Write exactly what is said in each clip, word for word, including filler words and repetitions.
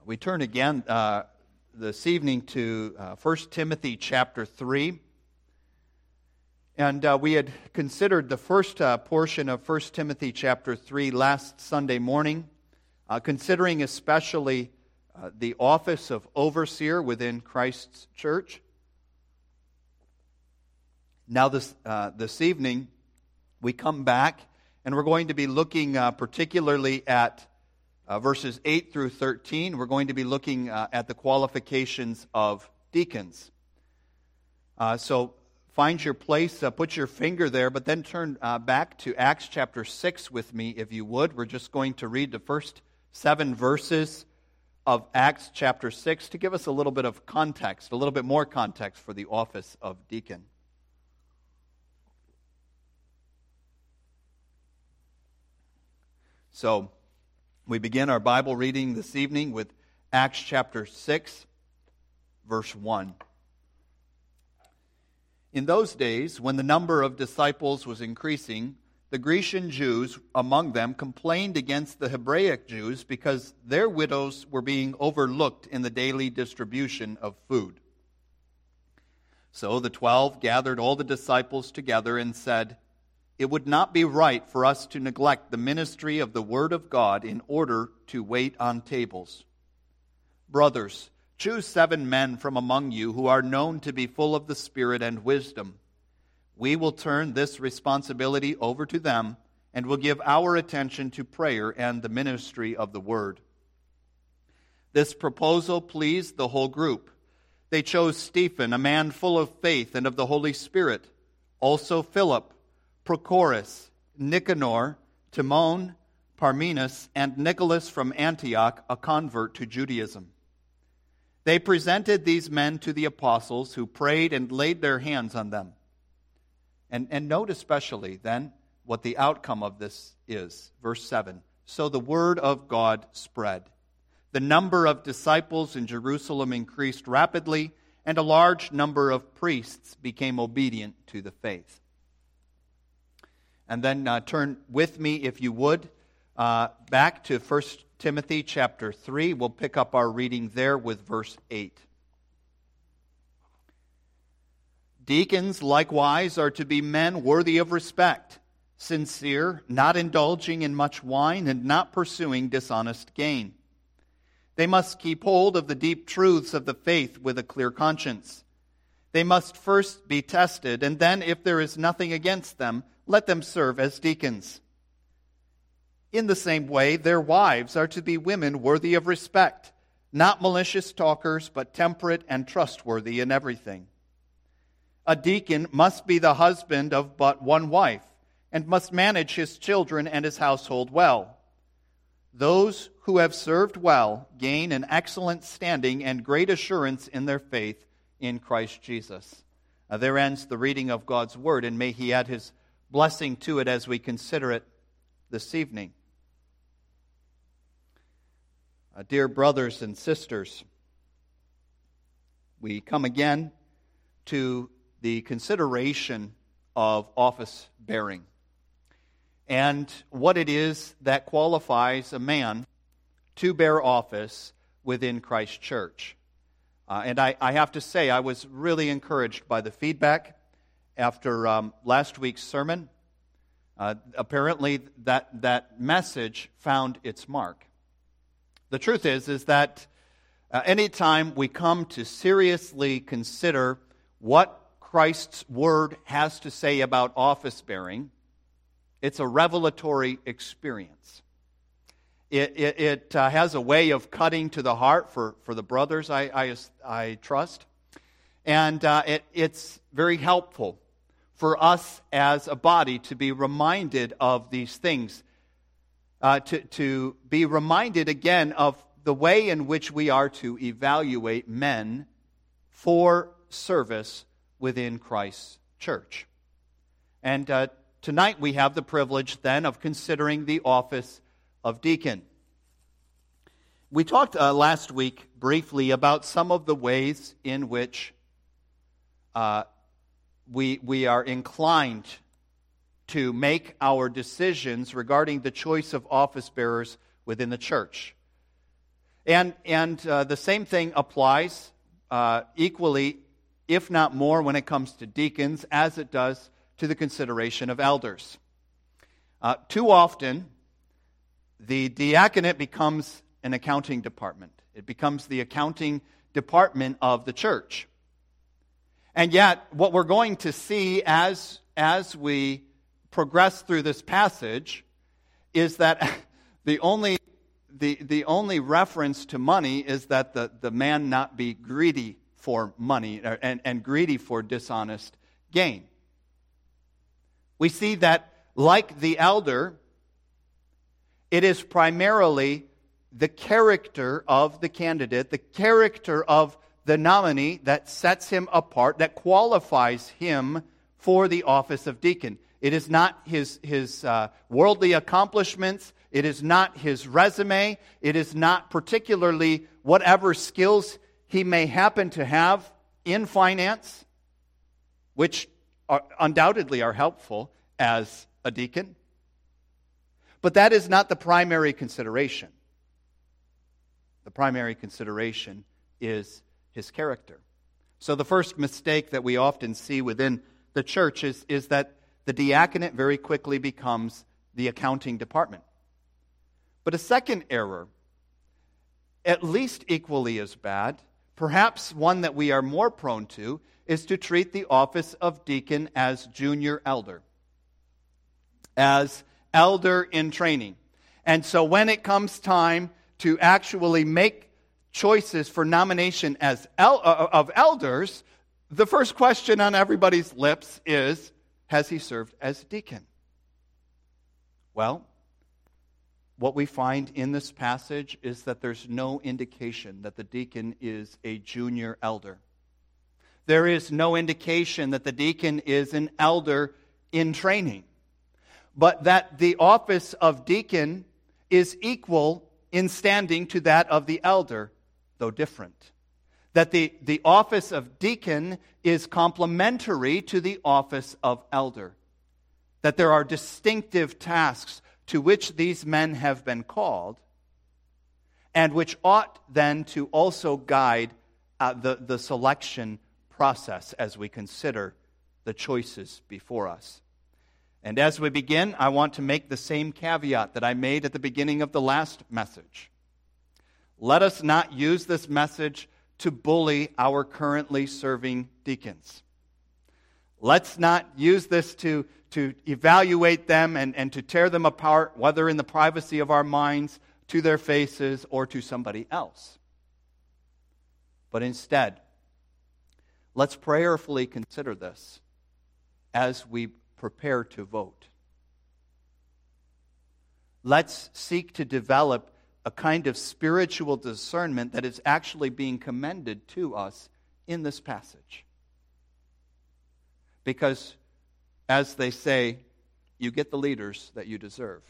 We turn again uh, this evening to uh, First Timothy chapter three. And uh, we had considered the first uh, portion of First Timothy chapter three last Sunday morning, uh, considering especially uh, the office of overseer within Christ's church. Now this, uh, this evening, we come back and we're going to be looking uh, particularly at Uh, verses eight through thirteen. We're going to be looking uh, at the qualifications of deacons. Uh, so find your place, uh, put your finger there, but then turn uh, back to Acts chapter six with me, if you would. We're just going to read the first seven verses of Acts chapter six to give us a little bit of context, a little bit more context for the office of deacon. So, we begin our Bible reading this evening with Acts chapter six, verse one. In those days, when the number of disciples was increasing, the Grecian Jews among them complained against the Hebraic Jews because their widows were being overlooked in the daily distribution of food. So the twelve gathered all the disciples together and said, "It would not be right for us to neglect the ministry of the Word of God in order to wait on tables. Brothers, choose seven men from among you who are known to be full of the Spirit and wisdom. We will turn this responsibility over to them and will give our attention to prayer and the ministry of the Word." This proposal pleased the whole group. They chose Stephen, a man full of faith and of the Holy Spirit, also Philip, Prochorus, Nicanor, Timon, Parmenas, and Nicholas from Antioch, a convert to Judaism. They presented these men to the apostles, who prayed and laid their hands on them. And, and note especially then what the outcome of this is. Verse seven. So the word of God spread. The number of disciples in Jerusalem increased rapidly, and a large number of priests became obedient to the faith. And then uh, turn with me, if you would, uh, back to First Timothy chapter three. We'll pick up our reading there with verse eight. Deacons, likewise, are to be men worthy of respect, sincere, not indulging in much wine, and not pursuing dishonest gain. They must keep hold of the deep truths of the faith with a clear conscience. They must first be tested, and then, if there is nothing against them, let them serve as deacons. In the same way, their wives are to be women worthy of respect, not malicious talkers, but temperate and trustworthy in everything. A deacon must be the husband of but one wife, and must manage his children and his household well. Those who have served well gain an excellent standing and great assurance in their faith in Christ Jesus. Uh, there ends the reading of God's Word, and may He add His blessing to it as we consider it this evening. Uh, dear brothers and sisters, we come again to the consideration of office bearing and what it is that qualifies a man to bear office within Christ's church. Uh, and I, I have to say, I was really encouraged by the feedback after um, last week's sermon. Uh, apparently, that, that message found its mark. The truth is, is that uh, anytime we come to seriously consider what Christ's Word has to say about office bearing, it's a revelatory experience. It, it, it uh, has a way of cutting to the heart for, for the brothers, I, I, I trust. And uh, it, it's very helpful for us as a body to be reminded of these things, uh, to, to be reminded again of the way in which we are to evaluate men for service within Christ's church. And uh, tonight we have the privilege then of considering the office of deacon. We talked uh, last week briefly about some of the ways in which uh, we, we are inclined to make our decisions regarding the choice of office bearers within the church. And, and uh, the same thing applies uh, equally, if not more, when it comes to deacons, as it does to the consideration of elders. Uh, too often, the diaconate becomes an accounting department. It becomes the accounting department of the church. And yet, what we're going to see as, as we progress through this passage is that the only, the, the only reference to money is that the, the man not be greedy for money and, and greedy for dishonest gain. We see that, like the elder, it is primarily the character of the candidate, the character of the nominee that sets him apart, that qualifies him for the office of deacon. It is not his, his uh, worldly accomplishments. It is not his resume. It is not particularly whatever skills he may happen to have in finance, which are, undoubtedly are helpful as a deacon. But that is not the primary consideration. The primary consideration is his character. So the first mistake that we often see within the church is, is that the diaconate very quickly becomes the accounting department. But a second error, at least equally as bad, perhaps one that we are more prone to, is to treat the office of deacon as junior elder, as elder in training. And so when it comes time to actually make choices for nomination as el- uh, of elders, the first question on everybody's lips is, has he served as deacon? Well, what we find in this passage is that there's no indication that the deacon is a junior elder. There is no indication that the deacon is an elder in training, but that the office of deacon is equal in standing to that of the elder, though different. That the, the office of deacon is complementary to the office of elder. That there are distinctive tasks to which these men have been called, and which ought then to also guide uh, the, the selection process as we consider the choices before us. And as we begin, I want to make the same caveat that I made at the beginning of the last message. Let us not use this message to bully our currently serving deacons. Let's not use this to, to evaluate them and, and to tear them apart, whether in the privacy of our minds, to their faces, or to somebody else. But instead, let's prayerfully consider this as we prepare to vote. Let's seek to develop a kind of spiritual discernment that is actually being commended to us in this passage. Because, as they say, you get the leaders that you deserve.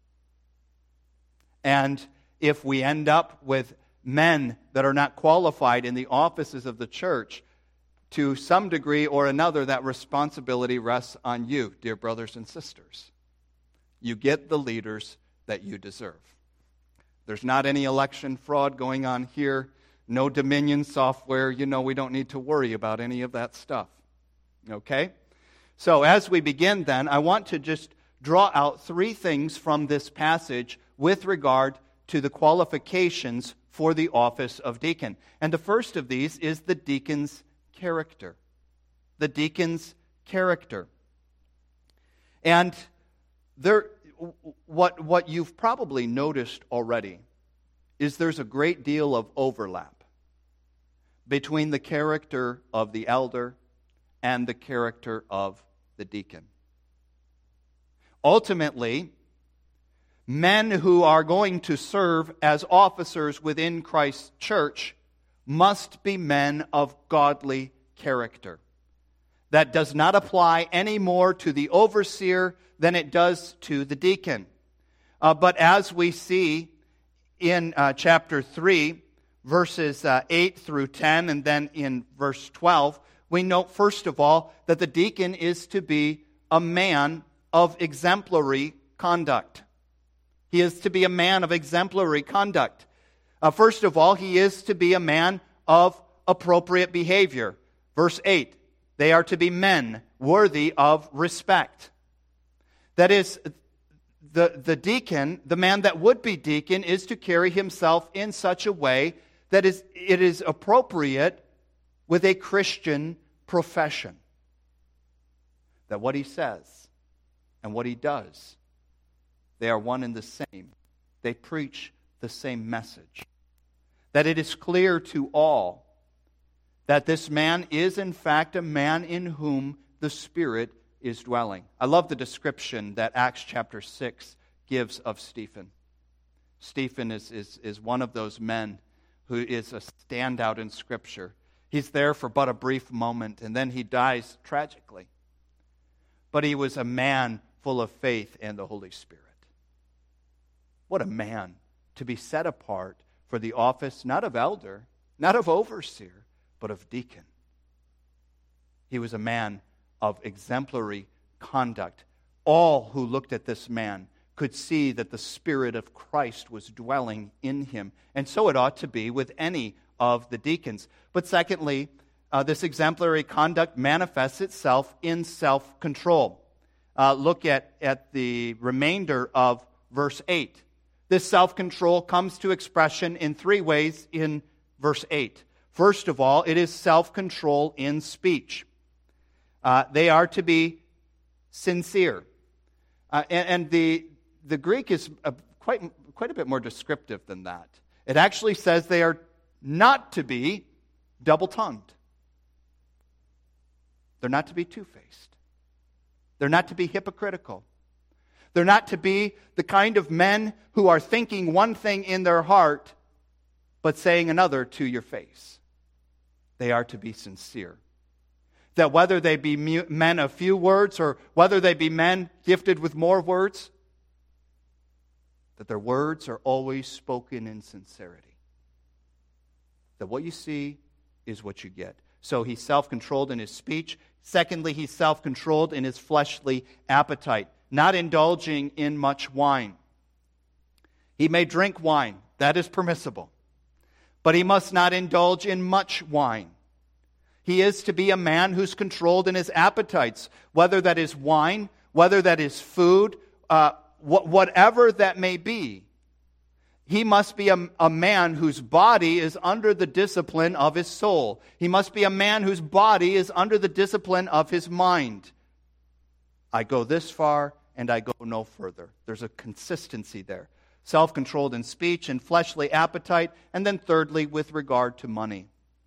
And if we end up with men that are not qualified in the offices of the church, to some degree or another, that responsibility rests on you, dear brothers and sisters. You get the leaders that you deserve. There's not any election fraud going on here. No Dominion software. You know, we don't need to worry about any of that stuff. Okay? So as we begin then, I want to just draw out three things from this passage with regard to the qualifications for the office of deacon. And the first of these is the deacon's character. The deacon's character. And there, what, what you've probably noticed already is there's a great deal of overlap between the character of the elder and the character of the deacon. Ultimately, men who are going to serve as officers within Christ's church must be men of godly character. That does not apply any more to the overseer than it does to the deacon. Uh, but as we see in uh, chapter three, verses uh, eight through ten, and then in verse twelve, we note first of all that the deacon is to be a man of exemplary conduct. He is to be a man of exemplary conduct. Uh, first of all, he is to be a man of appropriate behavior. Verse eight, they are to be men worthy of respect. That is, the, the deacon, the man that would be deacon, is to carry himself in such a way that is it is appropriate with a Christian profession. That what he says and what he does, they are one and the same. They preach the same message. That it is clear to all that this man is in fact a man in whom the Spirit is dwelling. I love the description that Acts chapter six gives of Stephen. Stephen is, is, is one of those men who is a standout in Scripture. He's there for but a brief moment, and then he dies tragically. But he was a man full of faith and the Holy Spirit. What a man to be set apart for the office, not of elder, not of overseer, but of deacon. He was a man of exemplary conduct. All who looked at this man could see that the Spirit of Christ was dwelling in him. And so it ought to be with any of the deacons. But secondly, uh, this exemplary conduct manifests itself in self-control. Uh, look at, at the remainder of verse eight. This self-control comes to expression in three ways in verse eight. First of all, it is self-control in speech. Uh, they are to be sincere. Uh, and, and the, the Greek is a, quite, quite a bit more descriptive than that. It actually says they are not to be double-tongued. They're not to be two-faced. They're not to be hypocritical. They're not to be the kind of men who are thinking one thing in their heart, but saying another to your face. They are to be sincere. That whether they be men of few words or whether they be men gifted with more words, that their words are always spoken in sincerity. That what you see is what you get. So he's self-controlled in his speech. Secondly, he's self-controlled in his fleshly appetite, not indulging in much wine. He may drink wine. That is permissible. But he must not indulge in much wine. He is to be a man who's controlled in his appetites, whether that is wine, whether that is food, uh, wh- whatever that may be. He must be a, a man whose body is under the discipline of his soul. He must be a man whose body is under the discipline of his mind. I go this far and I go no further. There's a consistency there. Self-controlled in speech and fleshly appetite. And then thirdly, with regard to money.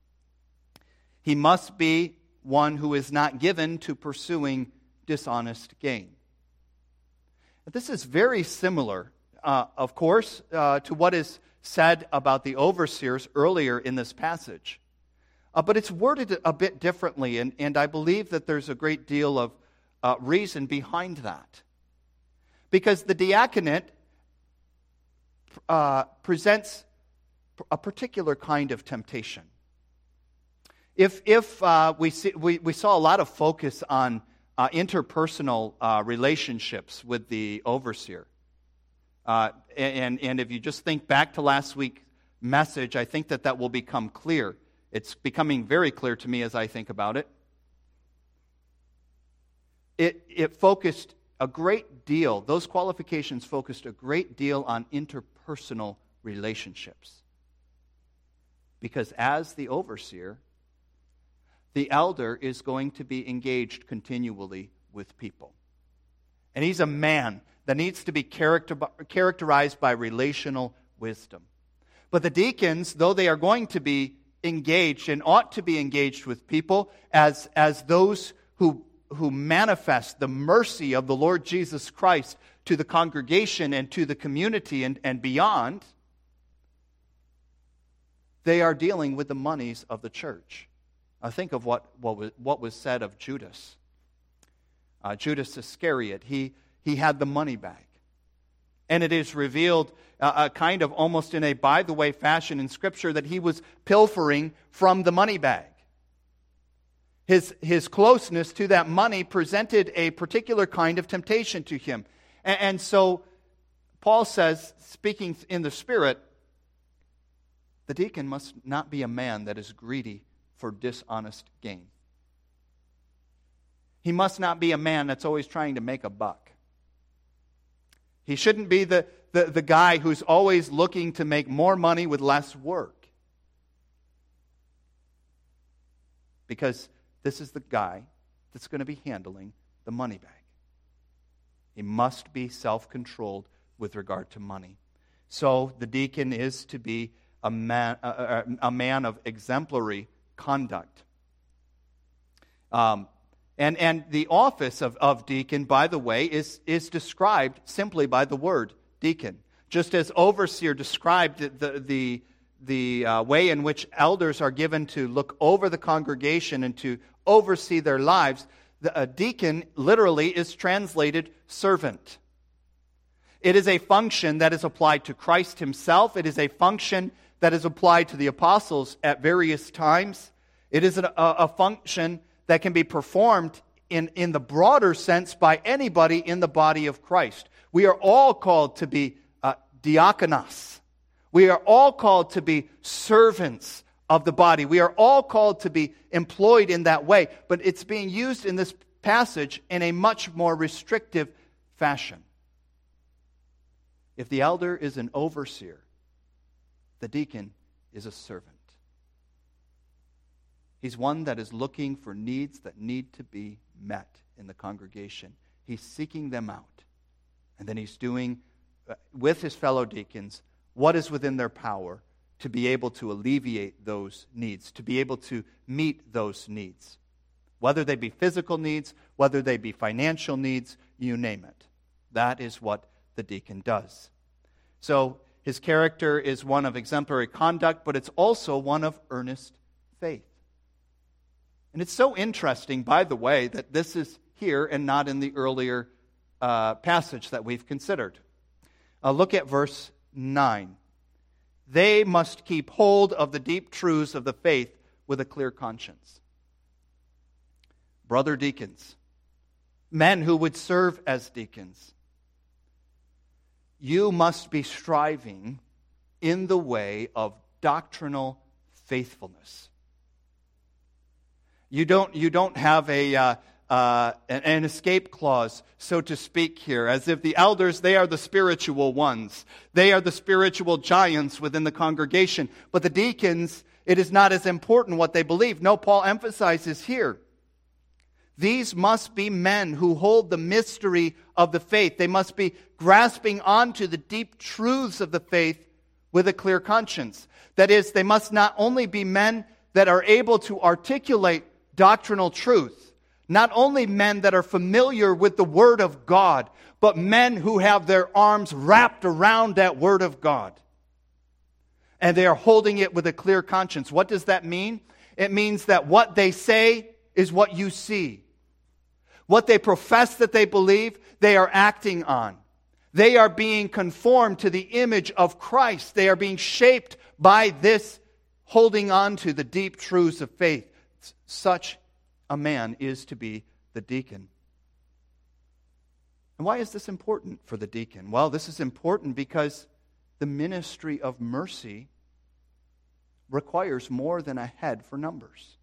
He must be one who is not given to pursuing dishonest gain. This is very similar, uh, of course, uh, to what is said about the overseers earlier in this passage. Uh, but it's worded a bit differently, and, and I believe that there's a great deal of uh, reason behind that. Because the diaconate uh, presents a particular kind of temptation. If if uh, we, see, we we saw a lot of focus on uh, interpersonal uh, relationships with the overseer, uh, and and if you just think back to last week's message, I think that that will become clear. It's becoming very clear to me as I think about it. It it focused a great deal. Those qualifications focused a great deal on interpersonal relationships, because as the overseer, the elder is going to be engaged continually with people. And he's a man that needs to be character, characterized by relational wisdom. But the deacons, though they are going to be engaged and ought to be engaged with people as, as those who, who manifest the mercy of the Lord Jesus Christ to the congregation and to the community and, and beyond, they are dealing with the monies of the church. I think of what, what, was, what was said of Judas. Uh, Judas Iscariot, he, he had the money bag. And it is revealed uh, a kind of almost in a by-the-way fashion in Scripture that he was pilfering from the money bag. His, his closeness to that money presented a particular kind of temptation to him. And, and so Paul says, speaking in the Spirit, The deacon must not be a man that is greedy for dishonest gain. He must not be a man that's always trying to make a buck. He shouldn't be the, the, the guy who's always looking to make more money with less work. Because this is the guy that's going to be handling the money bag. He must be self-controlled with regard to money. So the deacon is to be a man, a, a man of exemplary conduct. Um, and, and the office of, of deacon, by the way, is, is described simply by the word deacon. Just as overseer described the, the, the, the uh, way in which elders are given to look over the congregation and to oversee their lives, the, a deacon literally is translated servant. It is a function that is applied to Christ himself. It is a function that is applied to the apostles at various times. It is a, a function that can be performed in, in the broader sense by anybody in the body of Christ. We are all called to be uh, diakonos. We are all called to be servants of the body. We are all called to be employed in that way, but it's being used in this passage in a much more restrictive fashion. If the elder is an overseer, the deacon is a servant. He's one that is looking for needs that need to be met in the congregation. He's seeking them out. And then he's doing, uh, with his fellow deacons, what is within their power to be able to alleviate those needs, to be able to meet those needs. Whether they be physical needs, whether they be financial needs, you name it. That is what the deacon does. So his character is one of exemplary conduct, but it's also one of earnest faith. And it's so interesting, by the way, that this is here and not in the earlier uh, passage that we've considered. Uh, look at verse nine. They must keep hold of the deep truths of the faith with a clear conscience. Brother deacons, men who would serve as deacons, you must be striving in the way of doctrinal faithfulness. You don't, you don't have a uh, uh, an, an escape clause, so to speak here, as if the elders, they are the spiritual ones. They are the spiritual giants within the congregation. But the deacons, it is not as important what they believe. No, Paul emphasizes here. These must be men who hold the mystery of the faith. They must be grasping onto the deep truths of the faith with a clear conscience. That is, they must not only be men that are able to articulate doctrinal truth, not only men that are familiar with the Word of God, but men who have their arms wrapped around that Word of God. And they are holding it with a clear conscience. What does that mean? It means that what they say is what you see. What they profess that they believe, they are acting on. They are being conformed to the image of Christ. They are being shaped by this holding on to the deep truths of faith. Such a man is to be the deacon. And why is this important for the deacon? Well, this is important because the ministry of mercy requires more than a head for numbers.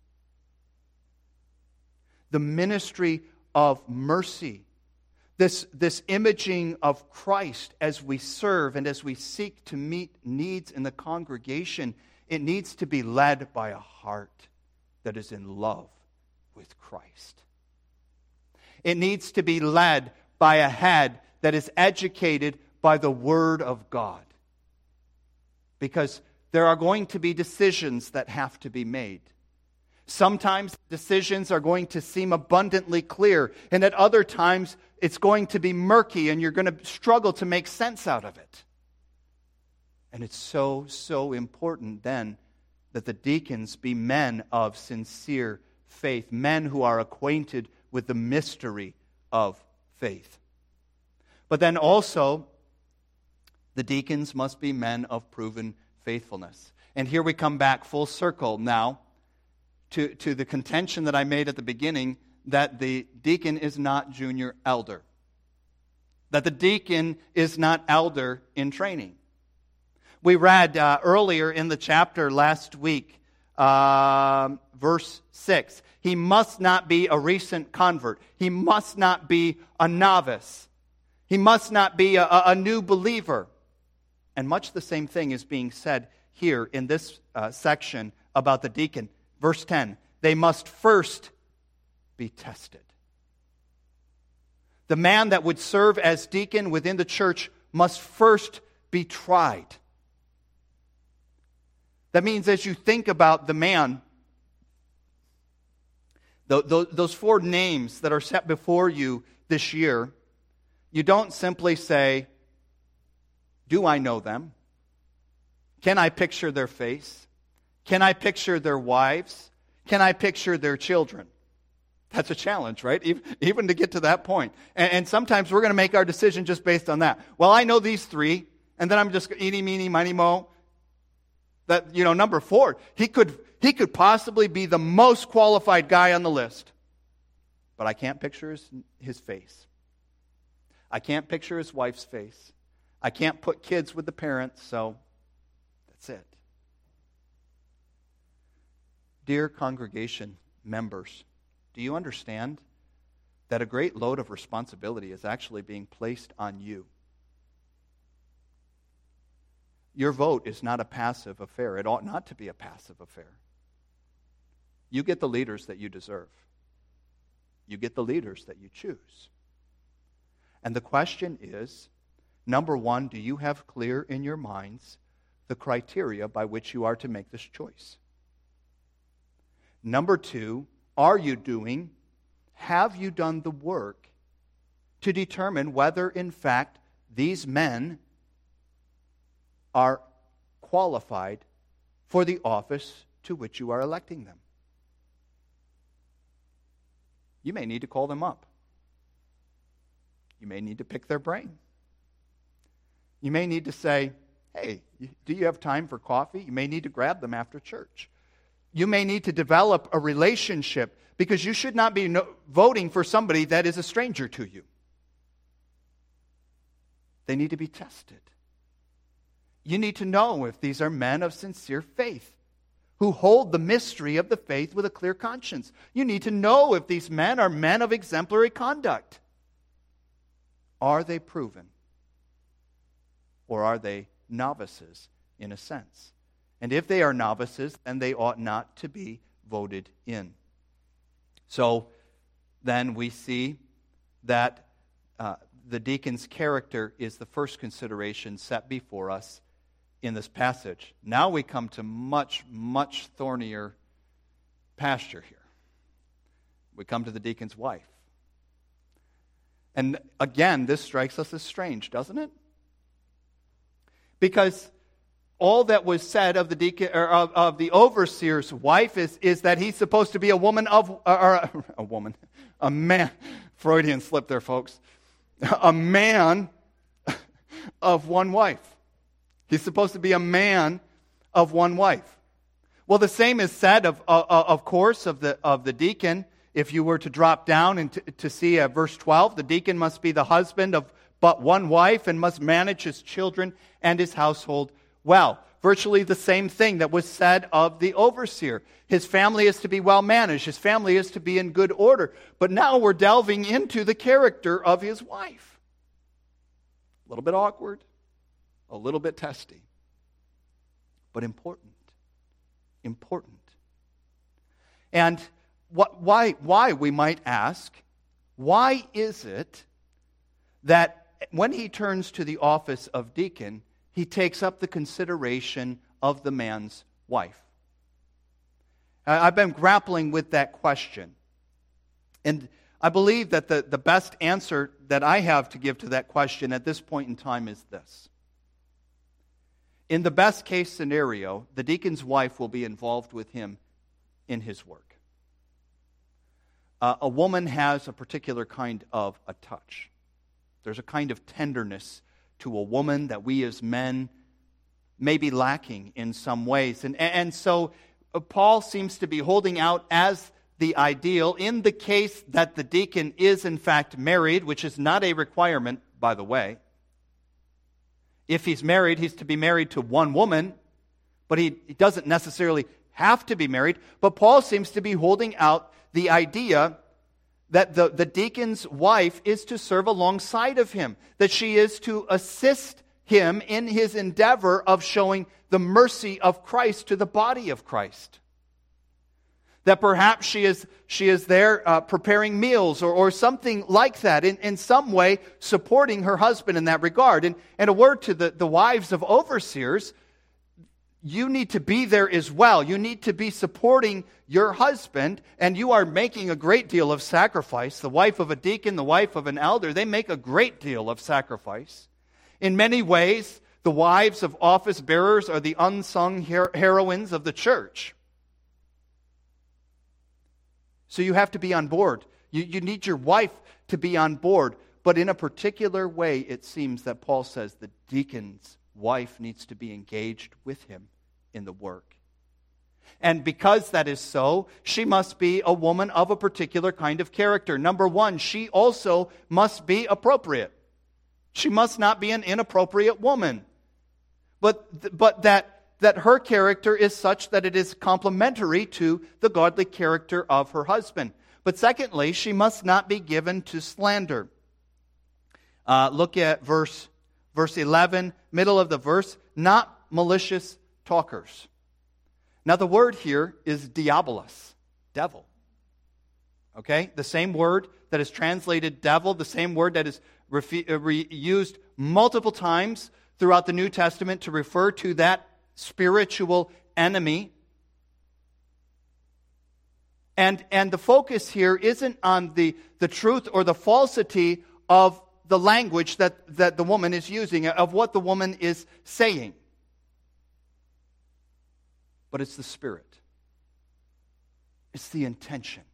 The ministry of mercy, this, this imaging of Christ as we serve and as we seek to meet needs in the congregation, it needs to be led by a heart that is in love with Christ. It needs to be led by a head that is educated by the Word of God. Because there are going to be decisions that have to be made. Sometimes decisions are going to seem abundantly clear, and at other times it's going to be murky and you're going to struggle to make sense out of it. And it's so, so important then that the deacons be men of sincere faith, men who are acquainted with the mystery of faith. But then also, the deacons must be men of proven faithfulness. And here we come back full circle now to, to the contention that I made at the beginning that the deacon is not junior elder. That the deacon is not elder in training. We read uh, earlier in the chapter last week, uh, verse six, he must not be a recent convert. He must not be a novice. He must not be a, a new believer. And much the same thing is being said here in this uh, section about the deacon. Verse ten, they must first be tested. The man that would serve as deacon within the church must first be tried. That means as you think about the man, those four names that are set before you this year, you don't simply say, do I know them? Can I picture their face? Can I picture their wives? Can I picture their children? That's a challenge, right? Even to get to that point. And sometimes we're going to make our decision just based on that. Well, I know these three, and then I'm just eeny, meeny, miny, mo. That, you know, number four, he could he could possibly be the most qualified guy on the list. But I can't picture his, his face. I can't picture his wife's face. I can't put kids with the parents, so that's it. Dear congregation members, do you understand that a great load of responsibility is actually being placed on you? Your vote is not a passive affair. It ought not to be a passive affair. You get the leaders that you deserve. You get the leaders that you choose. And the question is, number one, do you have clear in your minds the criteria by which you are to make this choice? Number two, are you doing, have you done the work to determine whether, in fact, these men are qualified for the office to which you are electing them? You may need to call them up. You may need to pick their brain. You may need to say, hey, do you have time for coffee? You may need to grab them after church. You may need to develop a relationship, because you should not be no- voting for somebody that is a stranger to you. They need to be tested. You need to know if these are men of sincere faith who hold the mystery of the faith with a clear conscience. You need to know if these men are men of exemplary conduct. Are they proven? Or are they novices in a sense? And if they are novices, then they ought not to be voted in. So then we see that uh, the deacon's character is the first consideration set before us in this passage. Now we come to much, much thornier pasture here. We come to the deacon's wife. And again, this strikes us as strange, doesn't it? Because all that was said of the deacon or of, of the overseer's wife is, is that he's supposed to be a woman of or a woman, a man. Freudian slip there, folks. A man of one wife. He's supposed to be a man of one wife. Well, the same is said of of, of course of the of the deacon. If you were to drop down and to, to see uh, verse twelve, the deacon must be the husband of but one wife and must manage his children and his household well. Virtually the same thing that was said of the overseer. His family is to be well managed. His family is to be in good order. But now we're delving into the character of his wife. A little bit awkward, a little bit testy, but important. Important. And what, why, why, we might ask, why is it that when he turns to the office of deacon, he takes up the consideration of the man's wife? I've been grappling with that question. And I believe that the, the best answer that I have to give to that question at this point in time is this. In the best case scenario, the deacon's wife will be involved with him in his work. Uh, a woman has a particular kind of a touch. There's a kind of tenderness to a woman that we as men may be lacking in some ways. And, and so uh, Paul seems to be holding out as the ideal in the case that the deacon is in fact married, which is not a requirement, by the way. If he's married, he's to be married to one woman, but he, he doesn't necessarily have to be married. But Paul seems to be holding out the idea that the, the deacon's wife is to serve alongside of him, that she is to assist him in his endeavor of showing the mercy of Christ to the body of Christ. That perhaps she is, she is there uh, preparing meals or, or something like that, in, in some way supporting her husband in that regard. And, and a word to the, the wives of overseers, you need to be there as well. You need to be supporting your husband, and you are making a great deal of sacrifice. The wife of a deacon, the wife of an elder, they make a great deal of sacrifice. In many ways, the wives of office bearers are the unsung her- heroines of the church. So you have to be on board. You, you need your wife to be on board. But in a particular way, it seems that Paul says the deacon's wife needs to be engaged with him in the work. And because that is so, she must be a woman of a particular kind of character. Number one, she also must be appropriate. She must not be an inappropriate woman. But, but that, that her character is such that it is complementary to the godly character of her husband. But secondly, she must not be given to slander. Uh, look at verse, verse eleven, middle of the verse, not malicious talkers. Now the word here is diabolos, devil. Okay? The same word that is translated devil, the same word that is refi- uh, re- used multiple times throughout the New Testament to refer to that spiritual enemy. And, and the focus here isn't on the, the truth or the falsity of the language that, that the woman is using, of what the woman is saying. But it's the spirit. It's the intention.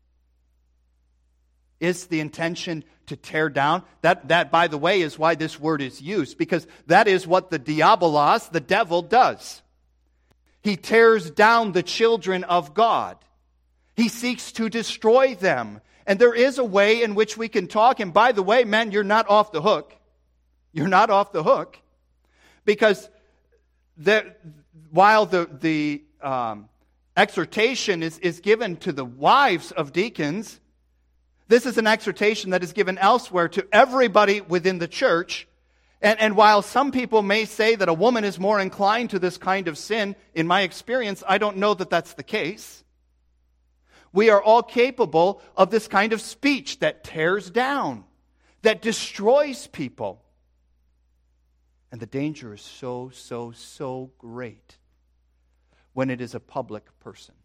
It's the intention to tear down. That, that, by the way, is why this word is used, because that is what the diabolos, the devil, does. He tears down the children of God. He seeks to destroy them. And there is a way in which we can talk. And by the way, men, you're not off the hook. You're not off the hook. Because the, while the, the um, exhortation is, is given to the wives of deacons, this is an exhortation that is given elsewhere to everybody within the church. And, and while some people may say that a woman is more inclined to this kind of sin, in my experience, I don't know that that's the case. We are all capable of this kind of speech that tears down, that destroys people. And the danger is so, so, so great when it is a public person.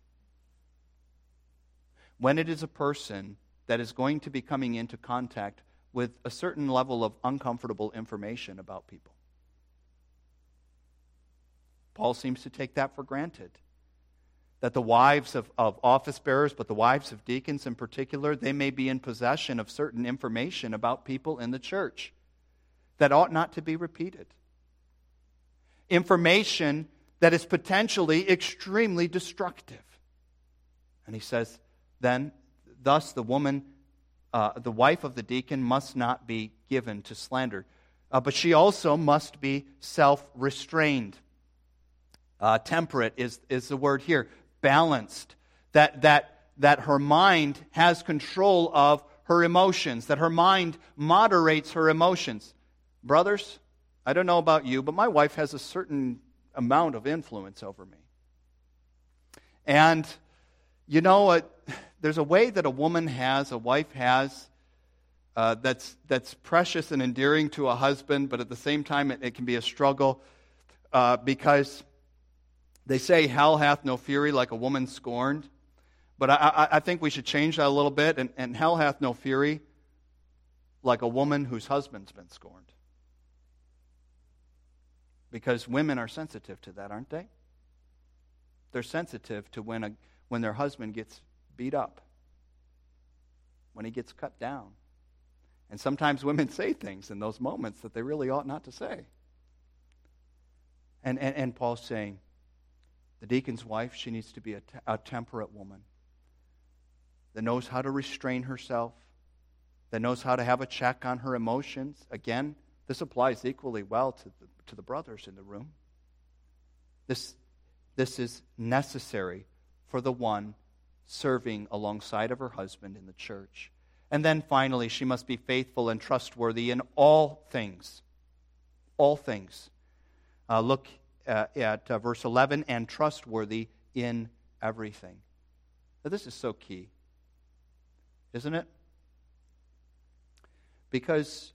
When it is a person that is going to be coming into contact with a certain level of uncomfortable information about people. Paul seems to take that for granted. That the wives of, of office bearers, but the wives of deacons in particular, they may be in possession of certain information about people in the church that ought not to be repeated. Information that is potentially extremely destructive. And he says, then, thus the woman, uh, the wife of the deacon must not be given to slander. Uh, but she also must be self-restrained. Uh, temperate is, is the word here. Balanced, that that that her mind has control of her emotions, that her mind moderates her emotions. Brothers, I don't know about you, but my wife has a certain amount of influence over me. And you know, uh, there's a way that a woman has, a wife has, uh, that's that's precious and endearing to a husband, but at the same time it, it can be a struggle uh, because they say, hell hath no fury like a woman scorned. But I, I, I think we should change that a little bit. And, and hell hath no fury like a woman whose husband's been scorned. Because women are sensitive to that, aren't they? They're sensitive to when, a, when their husband gets beat up. When he gets cut down. And sometimes women say things in those moments that they really ought not to say. And, and, and Paul's saying, the deacon's wife, she needs to be a, te- a temperate woman that knows how to restrain herself, that knows how to have a check on her emotions. Again, This applies equally well to the, to the brothers in the room. This, this is necessary for the one serving alongside of her husband in the church. And then finally, she must be faithful and trustworthy in all things. All things. Uh, look uh, at uh, verse eleven, and trustworthy in everything. Now, this is so key, isn't it? Because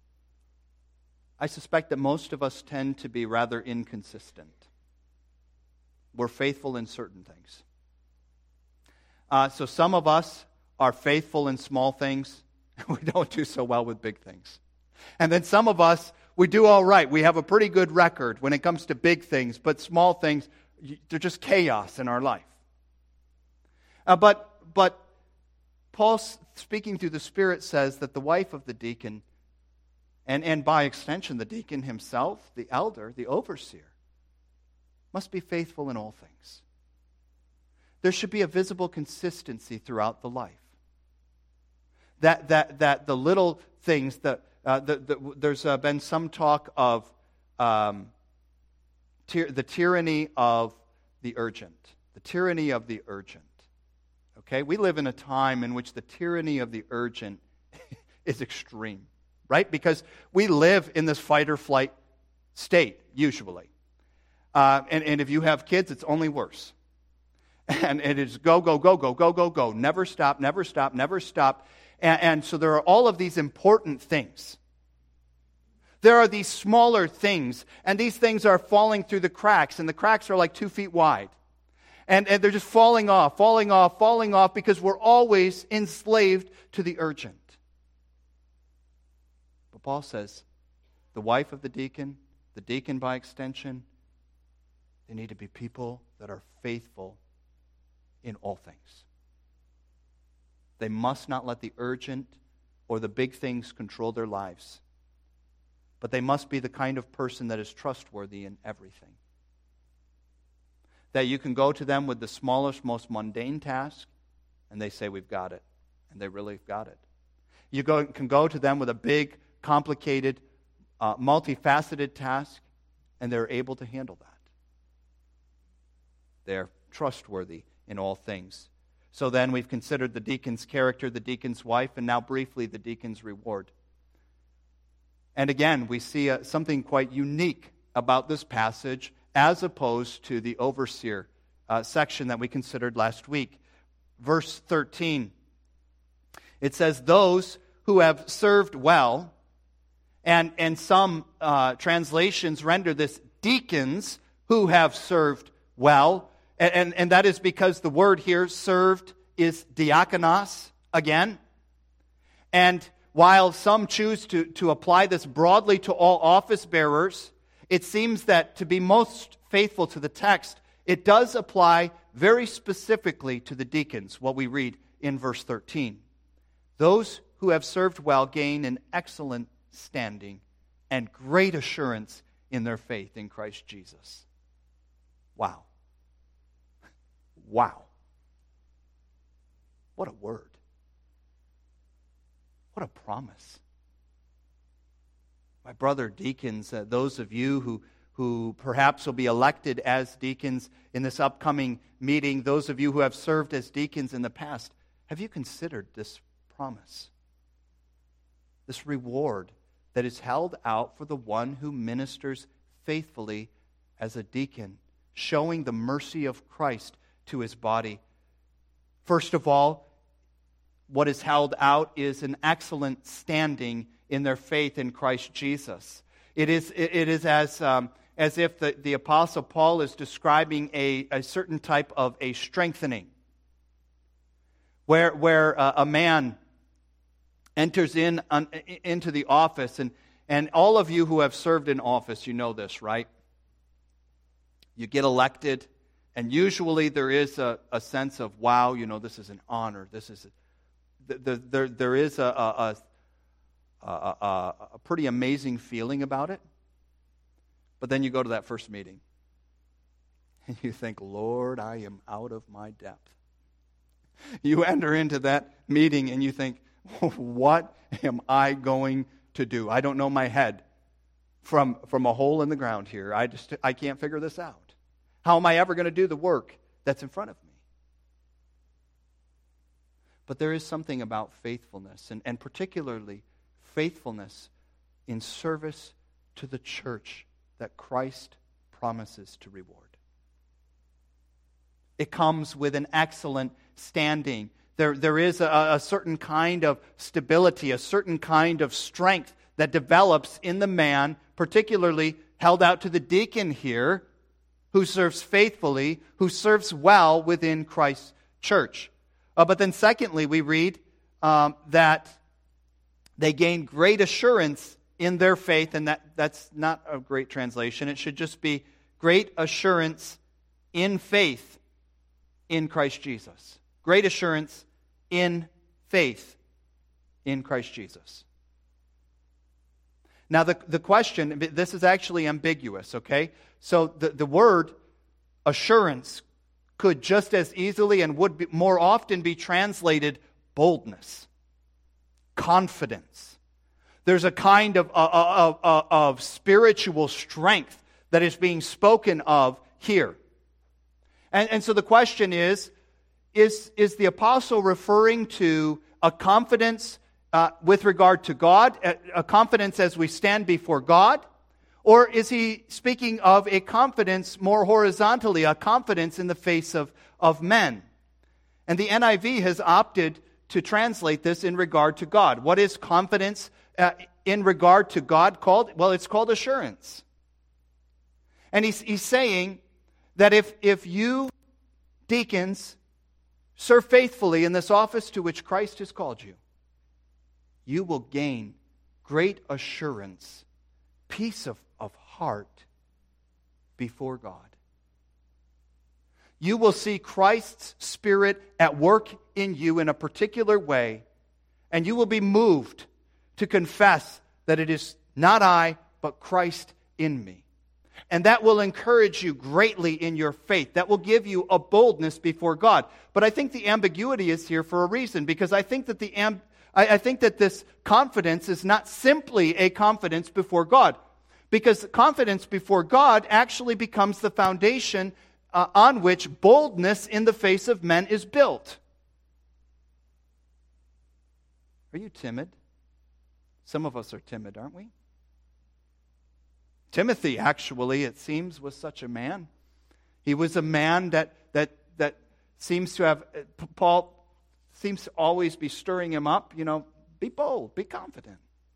I suspect that most of us tend to be rather inconsistent. We're faithful in certain things. Uh, so some of us are faithful in small things. We don't do so well with big things. And then some of us, we do all right. We have a pretty good record when it comes to big things, but small things, they're just chaos in our life. Uh, but, but Paul, speaking through the Spirit, says that the wife of the deacon, and, and by extension the deacon himself, the elder, the overseer, must be faithful in all things. There should be a visible consistency throughout the life. That that that the little things that uh, the, the, there's uh, been some talk of um, tyr- the tyranny of the urgent, the tyranny of the urgent. Okay, we live in a time in which the tyranny of the urgent is extreme, right? Because we live in this fight or flight state usually, uh, and and if you have kids, it's only worse. And it is go, go, go, go, go, go, go. Never stop, never stop, never stop. And, and so there are all of these important things. There are these smaller things, and these things are falling through the cracks, and the cracks are like two feet wide. And, and they're just falling off, falling off, falling off, because we're always enslaved to the urgent. But Paul says, the wife of the deacon, the deacon by extension, they need to be people that are faithful in all things. They must not let the urgent or the big things control their lives. But they must be the kind of person that is trustworthy in everything. That you can go to them with the smallest, most mundane task, and they say, we've got it. And they really got it. You go, can go to them with a big, complicated, uh, multifaceted task, and they're able to handle that. They're trustworthy in all things. So then we've considered the deacon's character, the deacon's wife, and now briefly the deacon's reward. And again, we see uh, something quite unique about this passage as opposed to the overseer uh, section that we considered last week. Verse thirteen, it says, those who have served well, and, and some uh, translations render this deacons who have served well. And, and, and that is because the word here, served, is diakonos, again. And while some choose to, to apply this broadly to all office bearers, it seems that to be most faithful to the text, it does apply very specifically to the deacons, what we read in verse thirteen. Those who have served well gain an excellent standing and great assurance in their faith in Christ Jesus. Wow. Wow. What a word. What a promise. My brother deacons, uh, those of you who, who perhaps will be elected as deacons in this upcoming meeting, those of you who have served as deacons in the past, have you considered this promise? This reward that is held out for the one who ministers faithfully as a deacon, showing the mercy of Christ to his body. First of all, what is held out is an excellent standing in their faith in Christ Jesus. It is, it is as, um, as if the, the Apostle Paul is describing a, a certain type of a strengthening, where, where uh, a man enters in un, into the office, and, and all of you who have served in office, you know this, right? You get elected, and usually there is a, a sense of, wow, you know, this is an honor. This is a, the, the, there, there is a, a, a, a, a pretty amazing feeling about it. But then you go to that first meeting, and you think, Lord, I am out of my depth. You enter into that meeting, and you think, what am I going to do? I don't know my head from, from a hole in the ground here. I just I can't figure this out. How am I ever going to do the work that's in front of me? But there is something about faithfulness, and, and particularly faithfulness in service to the church that Christ promises to reward. It comes with an excellent standing. There, there is a, a certain kind of stability, a certain kind of strength that develops in the man, particularly held out to the deacon here, who serves faithfully, who serves well within Christ's church. Uh, but then secondly, we read um, that they gain great assurance in their faith, and that, that's not a great translation. It should just be great assurance in faith in Christ Jesus. Great assurance in faith in Christ Jesus. Now the, the question, this is actually ambiguous, okay? So the, the word assurance could just as easily and would be, more often be translated boldness, confidence. There's a kind of, of, of, of spiritual strength that is being spoken of here. And, and so the question is, is, is the apostle referring to a confidence uh, with regard to God, a, a confidence as we stand before God? Or is he speaking of a confidence more horizontally, a confidence in the face of, of men? And the N I V has opted to translate this in regard to God. What is confidence uh, in regard to God called? Well, it's called assurance. And he's, he's saying that if, if you, deacons, serve faithfully in this office to which Christ has called you, you will gain great assurance, peace of, of heart before God. You will see Christ's Spirit at work in you in a particular way, and you will be moved to confess that it is not I, but Christ in me. And that will encourage you greatly in your faith. That will give you a boldness before God. But I think the ambiguity is here for a reason, because I think that the amb- I, I think that this confidence is not simply a confidence before God, because confidence before God actually becomes the foundation uh, on which boldness in the face of men is built. Are you timid? Some of us are timid, aren't we? Timothy, actually, it seems, was such a man. He was a man that that that seems to have, Paul seems to always be stirring him up, you know, be bold, be confident.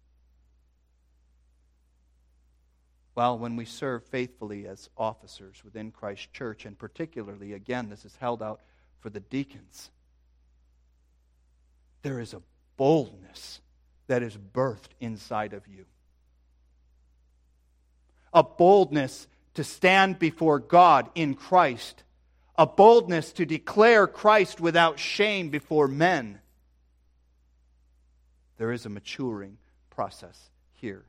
Well, when we serve faithfully as officers within Christ's church, and particularly, again, this is held out for the deacons, there is a boldness that is birthed inside of you. A boldness to stand before God in Christ. A boldness to declare Christ without shame before men. There is a maturing process here.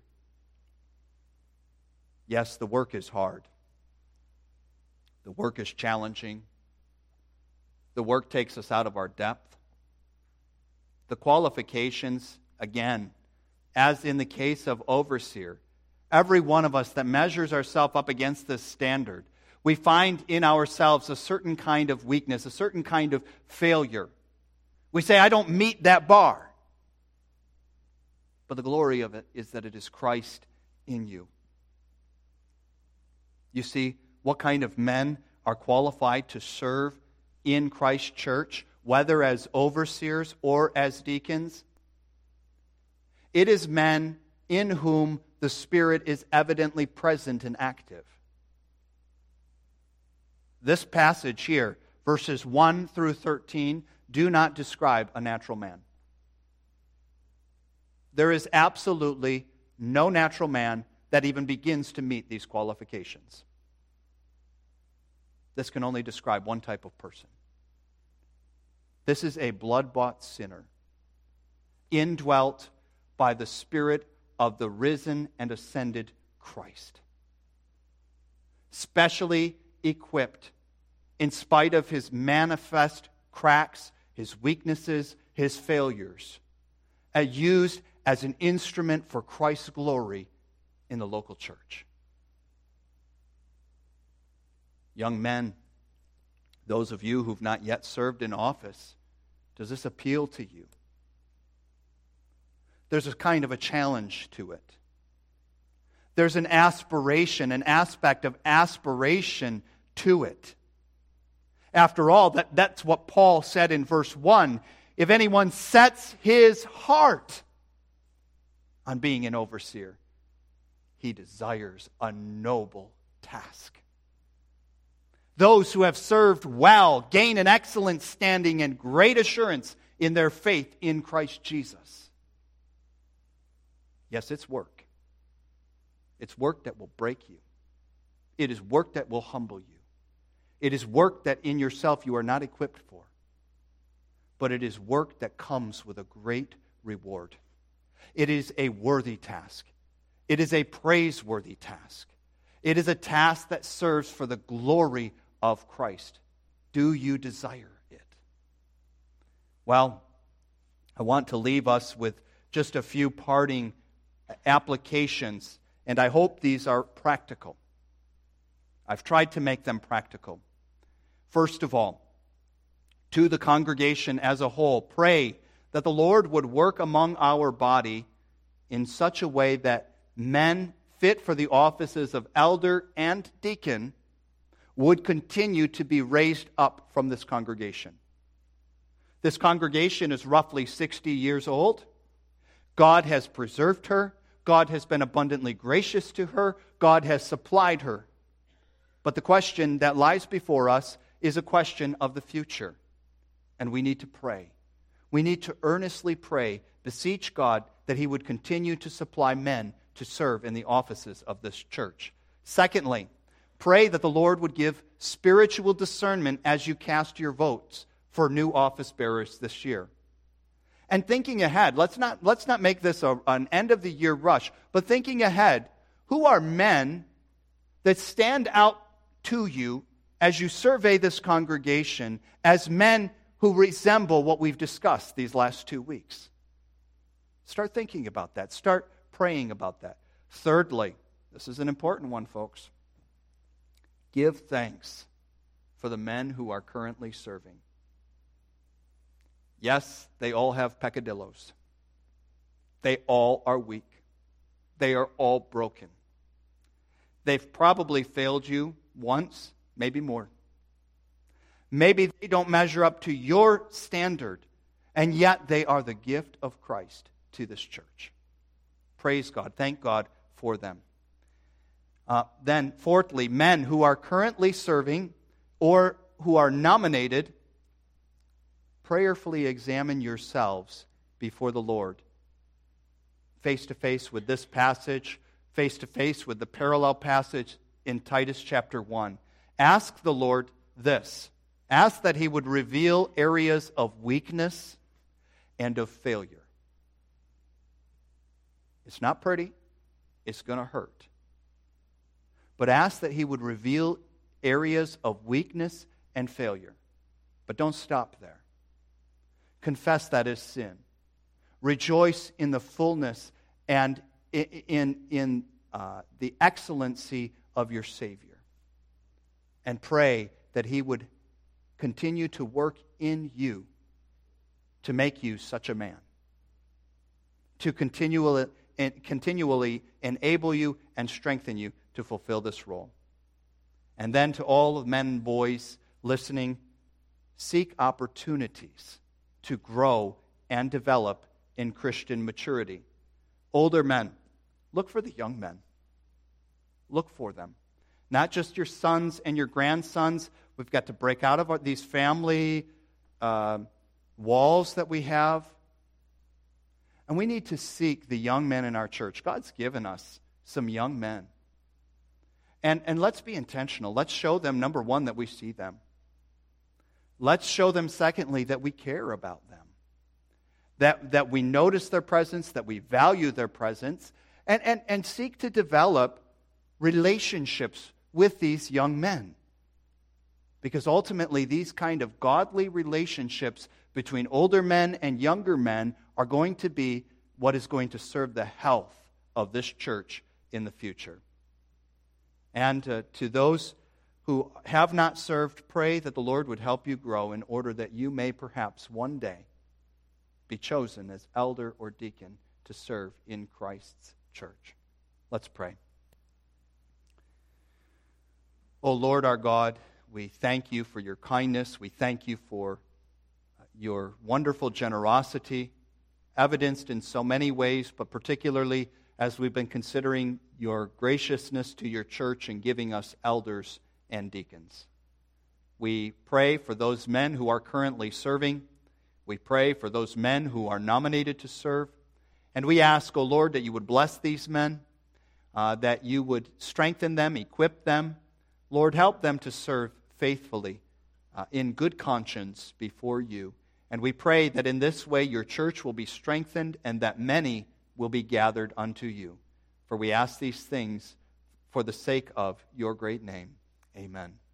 Yes, the work is hard. The work is challenging. The work takes us out of our depth. The qualifications, again, as in the case of overseer, every one of us that measures ourselves up against this standard, we find in ourselves a certain kind of weakness, a certain kind of failure. We say, I don't meet that bar. But the glory of it is that it is Christ in you. You see, what kind of men are qualified to serve in Christ's church, whether as overseers or as deacons? It is men in whom the Spirit is evidently present and active. This passage here, verses one through thirteen, do not describe a natural man. There is absolutely no natural man that even begins to meet these qualifications. This can only describe one type of person. This is a blood-bought sinner, indwelt by the Spirit of the risen and ascended Christ. Specially equipped, in spite of his manifest cracks, his weaknesses, his failures, and used as an instrument for Christ's glory in the local church. Young men, those of you who've not yet served in office, does this appeal to you? There's a kind of a challenge to it. There's an aspiration, an aspect of aspiration to it. After all, that, that's what Paul said in verse one. If anyone sets his heart on being an overseer, he desires a noble task. Those who have served well gain an excellent standing and great assurance in their faith in Christ Jesus. Yes, it's work. It's work that will break you. It is work that will humble you. It is work that in yourself you are not equipped for. But it is work that comes with a great reward. It is a worthy task. It is a praiseworthy task. It is a task that serves for the glory of Christ. Do you desire it? Well, I want to leave us with just a few parting applications, and I hope these are practical. I've tried to make them practical. First of all, to the congregation as a whole, pray that the Lord would work among our body in such a way that men fit for the offices of elder and deacon would continue to be raised up from this congregation. This congregation is roughly sixty years old. God has preserved her. God has been abundantly gracious to her. God has supplied her. But the question that lies before us is a question of the future. And we need to pray. We need to earnestly pray, beseech God that He would continue to supply men to serve in the offices of this church. Secondly, pray that the Lord would give spiritual discernment as you cast your votes for new office bearers this year. And thinking ahead, let's not, let's not make this a, an end-of-the-year rush, but thinking ahead, who are men that stand out to you as you survey this congregation as men who resemble what we've discussed these last two weeks? Start thinking about that. Start praying about that. Thirdly, this is an important one, folks. Give thanks for the men who are currently serving. Yes, they all have peccadillos. They all are weak. They are all broken. They've probably failed you once, maybe more. Maybe they don't measure up to your standard, and yet they are the gift of Christ to this church. Praise God. Thank God for them. Uh, then, fourthly, men who are currently serving or who are nominated, prayerfully examine yourselves before the Lord. Face to face with this passage, face to face with the parallel passage in Titus chapter one. Ask the Lord this. Ask that He would reveal areas of weakness and of failure. It's not pretty. It's going to hurt. But ask that He would reveal areas of weakness and failure. But don't stop there. Confess that as sin. Rejoice in the fullness and in, in, in uh, the excellency of your Savior. And pray that He would continue to work in you to make you such a man. To continually, continually enable you and strengthen you to fulfill this role. And then to all of men and boys listening, seek opportunities to grow and develop in Christian maturity. Older men, look for the young men. Look for them. Not just your sons and your grandsons. We've got to break out of our, these family uh, walls that we have. And we need to seek the young men in our church. God's given us some young men. And, and let's be intentional. Let's show them, number one, that we see them. Let's show them, secondly, that we care about them. That, that we notice their presence, that we value their presence, and, and, and seek to develop relationships with these young men. Because ultimately, these kind of godly relationships between older men and younger men are going to be what is going to serve the health of this church in the future. And uh, to those who have not served, pray that the Lord would help you grow in order that you may perhaps one day be chosen as elder or deacon to serve in Christ's church. Let's pray. O Lord our God, we thank you for your kindness. We thank you for your wonderful generosity, evidenced in so many ways, but particularly as we've been considering your graciousness to your church in giving us elders and deacons. We pray for those men who are currently serving. We pray for those men who are nominated to serve. And we ask, O Lord, that you would bless these men, uh, that you would strengthen them, equip them. Lord, help them to serve faithfully uh, in good conscience before you. And we pray that in this way your church will be strengthened and that many will be gathered unto you. For we ask these things for the sake of your great name. Amen.